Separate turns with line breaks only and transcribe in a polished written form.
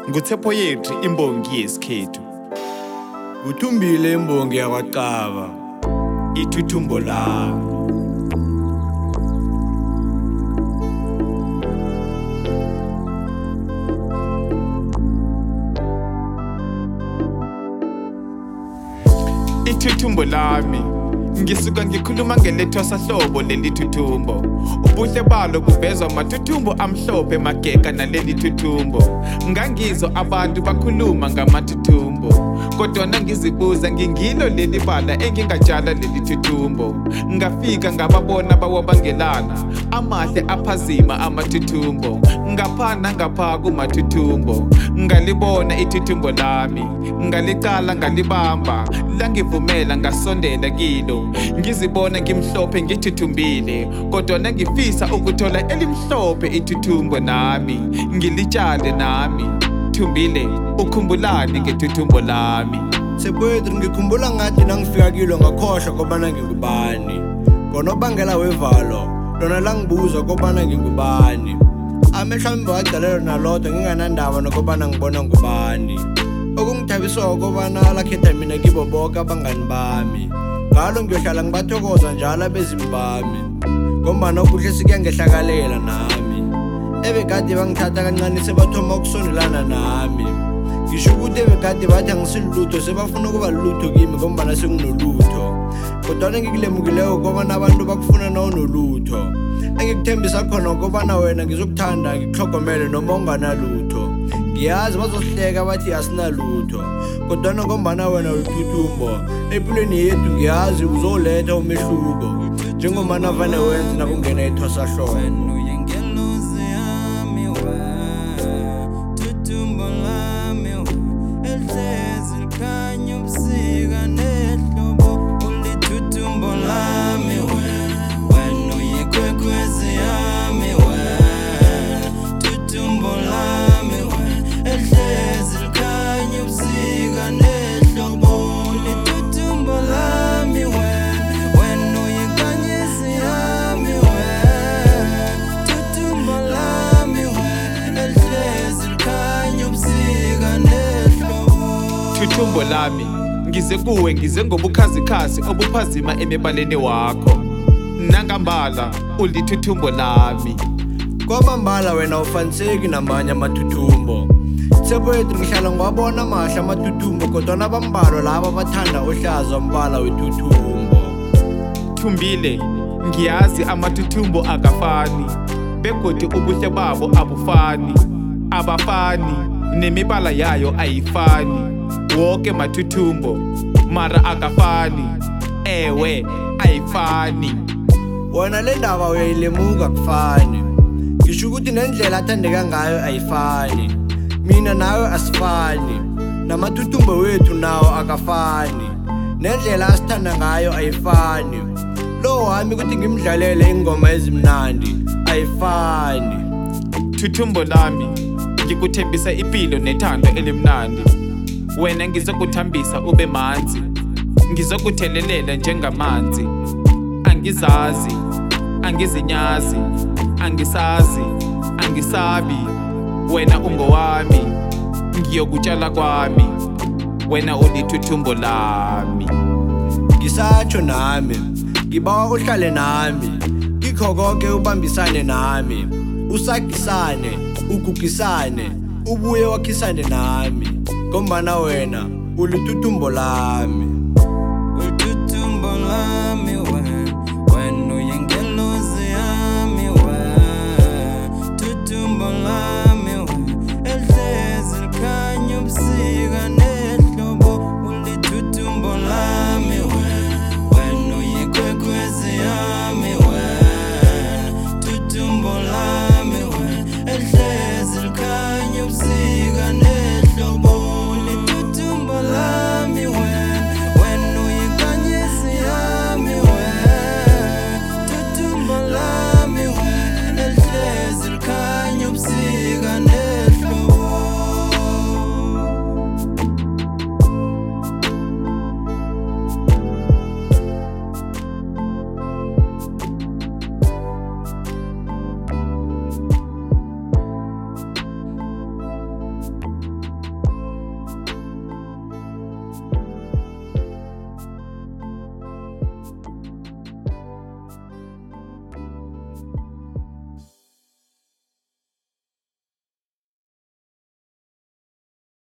nguThepho yethu imbongi yesikhethu.
Uthumbile imbongi yakwaCaba,
Ithuthumbo lami. Ithuthumbo lami, ngisuka ngikhuluma ngelethwasa hlobo leli thuthumbo. Ubuhle balo buvezwa amathuthumbo amhlophe mageka naleli thuthumbo. Ngangizwa abantu bakhuluma ngamathuthumbo, kodwa nangizibuza ngingilo leli bala engingatshala leli thuthumbo. Ngafika ngababona bawabangelana, amahle aphazima amathuthumbo. Ngaphana ngapha kumathuthumbo, ngalibona ithuthumbo lami, ngalicala ngalibamba, langivumela ngasondela kilo. Ngizibona ngimhlophe ngithuthumbile, kodwa nangifisa ukuthola elimhlophe ithuthumbo nami, ngilitshale nami. Thumbile, ukhumbulani ngethuthumbo lami?
Sepwethu ngikhumbula ngathi nangifika kilo ngakhohlwa kobana ngingubani. Ngonobangela wevalo, lona langibuza kobana ngingubani. Amehlo ami bawagcalelwa nalodwa nginganandaba nokobana ngibona ngubani. Okungithabiswa kobana lakhetha mina kibo boke abangani bami. Ngalo ngiyohlala ngibathokoza njalo abezimu bami, ngombana okuhle sikuyangehlakalela nami. Ebekade bangithatha kancane sebathoma ukusondelana nami. Ngisho ukuthi ebekade bathi angisilutho sebafuna ukuba lutho kimi ngombana senginolutho. Kodwa ngikulemukileko kobana abantu bakufuna nawunolutho. Engikuthembisa khona ukobana wena ngizokuthanda ngikuhlogomele noma unganalutho. Ngiyazi bazosihleka bathi asinalutho, kodwa ngombana wena ulithuthumbo empilweni yethu ngiyazi uzoletha umehluko, njengomana vane wenze nakungena ithwasa hlobo.
Ithuthumbo lami, ngize kuwe ngize ngobukhazikhazi obuphazima emibaleni wakho. Nangambala ulithuthumbo lami.
Kwamambala wena ufaniseki namanye amathuthumbo. Sepwethu ngihlala ngiwabona amahle amathuthumbo, kodwa nabambalwa laba bathanda uhlaza umbala wethuthumbo.
Thumbile, ngiyazi amathuthumbo akafani, begodu ubuhle babo abufani. Abafani, nemibala yayo ayifani. Woke mathuthumbo, mara akafani. Ewe, ayifani.
Wena le ndaba uyayilemuka kufani. Ngisho ukuthi nendlela athandeka ngayo ayifani. Mina nawe asifani, namathuthumbo wethu nawo akafani. Nendlela asithanda ngayo ayifani. Lo wami ukuthi ngimdlalele ingoma ezimnandi ayifani.
Thuthumbo lami, ngikuthembisa impilo nethando elimnandi. Wena ngizokuthambisa ube manzi, ngizokuthelelela njengamanzi. Angizazi, angizinyazi, angisazi, angisabi. Wena ungowami, ngiyokutshala kwami. Wena ulithuthumbo lami.
Ngisatsho nami, ngibawa uhlale nami, kikho konke ubambisane nami. Usakisane, ugugisane, ubuye wakhisane nami, ngombana wena ulithuthumbo lami.